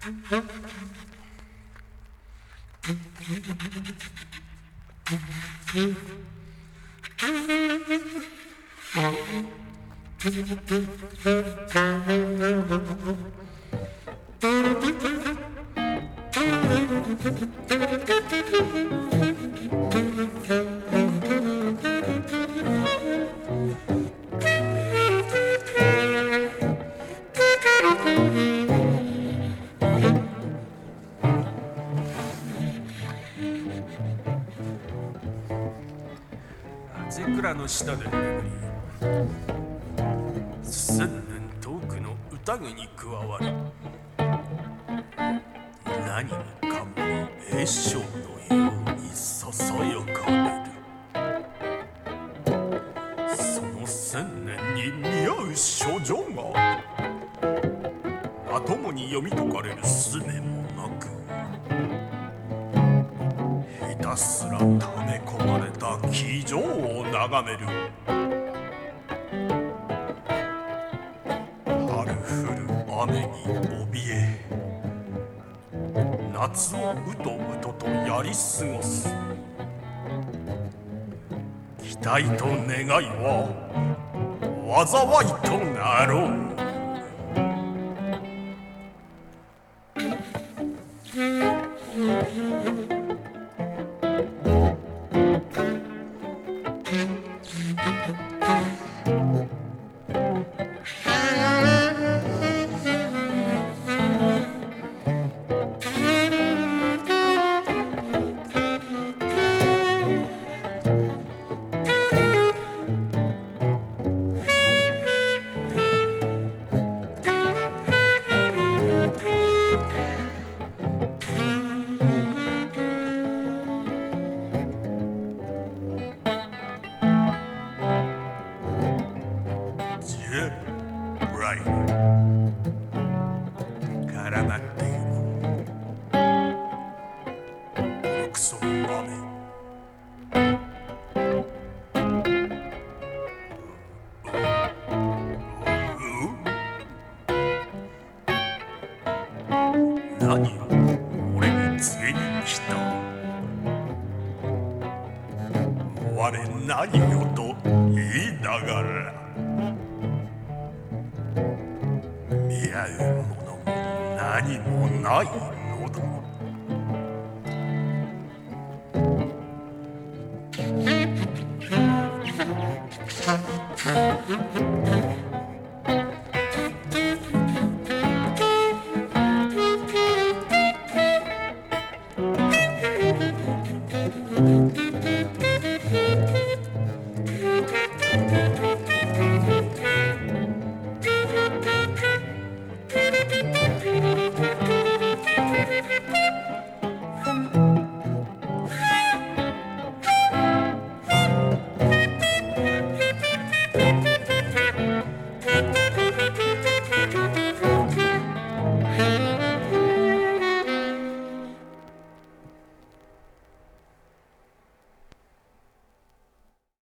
桜の下で眠り、千年遠くの宴に加わる。何もかも栄唱のようにささやかれる。その千年に似合う書状がまともに読み解かれる術もなく、ひたすら溜め込まれた記情を眺める。春降る雨に怯え、夏をうとうととやり過ごす。期待と願いは災いとなろう。絡まっているボロクソの雨。何を俺に告げに来た。我何をと言いながら見合うものも何もないのだ。